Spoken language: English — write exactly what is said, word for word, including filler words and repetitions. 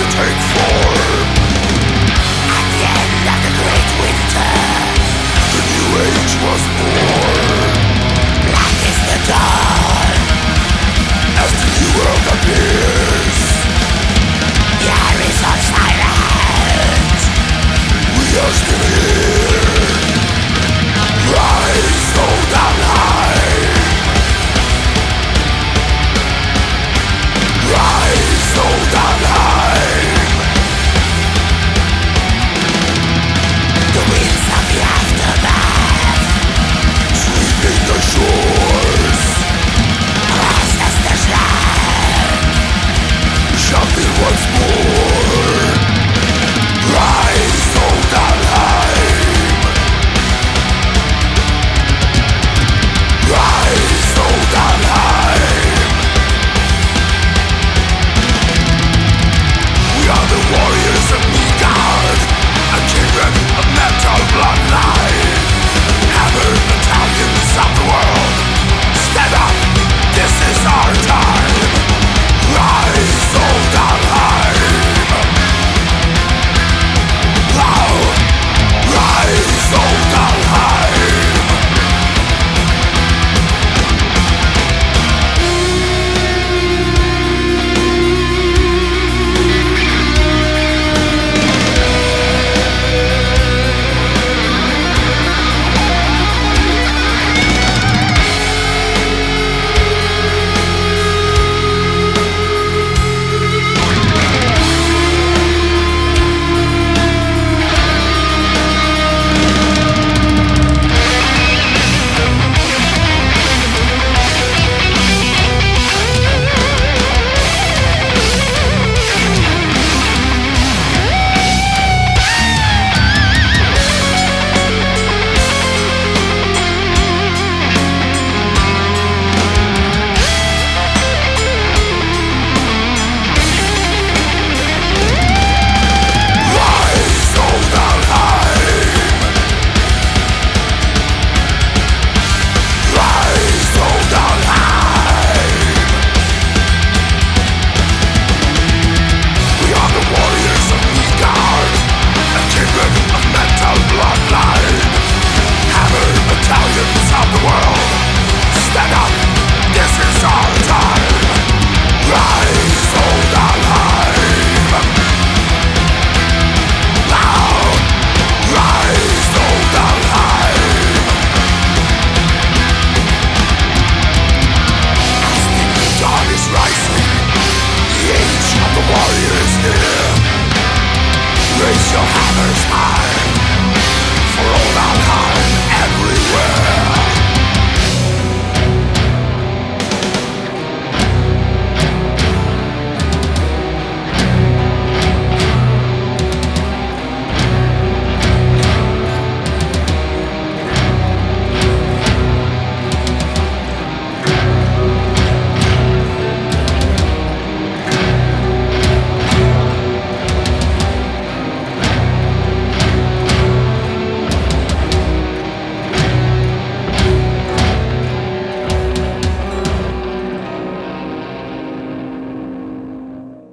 take form. At the end of the great winter, the new age was born. Black is the dawn as the new world appears. The iris of silence, we are still here. Rise, go down high. Rise, go down high. The winds of the aftermath sweeping the shores. Ancestors' land, shouting once more. Rise, go down high. Rise, go down high. We are the warriors of Midgard, a kindred of metal bloodline. Hammered battalions of the world, stand up, this is our time. Rise, go down high. Now, rise, go down high. Raise your hammers high.